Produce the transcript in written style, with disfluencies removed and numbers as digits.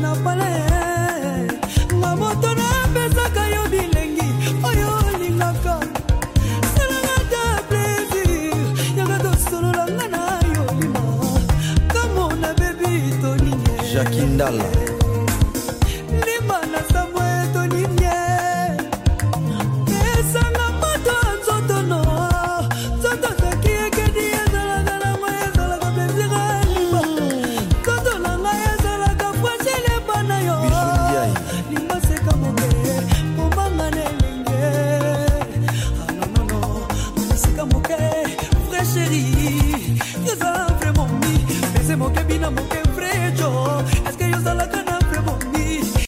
na pale mamoto na pesaka yo bilengi oyo lingaka salanga plaisir yaka solo langa na yo lima kama na baby to ninye Jackie Ndala lima na samwe